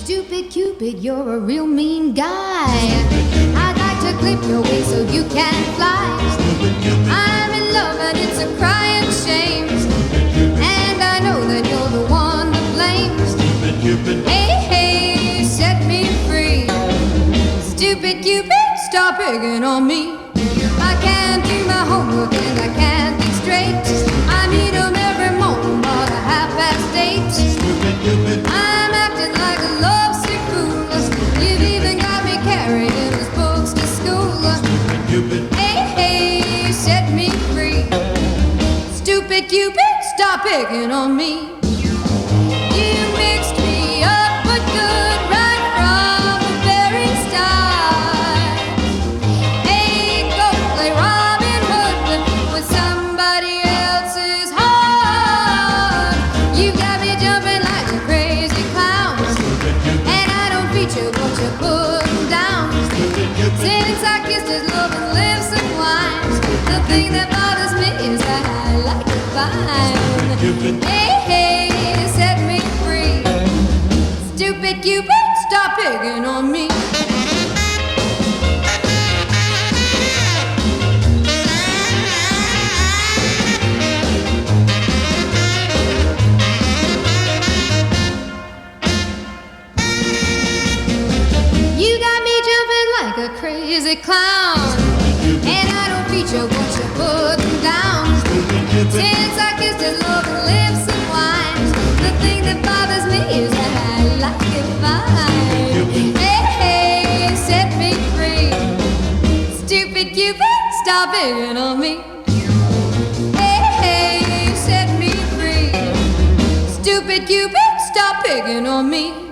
Stupid Cupid, you're a real mean guy. I'd like to clip your wings so you can fly. I'm in love and it's a crying shame, and I know that you're the one to blame. Hey, hey, set me free. Stupid Cupid, stop picking on me. I can't do my homework and I can't think straight. I need 'em every morning about 8:30. I'm acting like a lovesick fool. You've even got me carrying his books to school. Hey, hey, set me free. Stupid Cupid, stop picking on me. You mixed me up but good right from the very start. Hey, go play Robin Hood with somebody else's heart. You got me jumping like a crazy clown, and I don't feature what you're putting down. Since I kissed his loving lips and wine, the thing that bothers me is that I like to find. Hey, hey, set me free. Stupid Cupid, stop picking on me. You got me jumping like a crazy clown, and I don't feature what you're putting down. Since I kissed his loving lips and wine, the thing that bothers me is that I like it fine. Hey, hey, set me free. Stupid Cupid, stop picking on me. Hey, hey, set me free. Stupid Cupid, stop picking on me.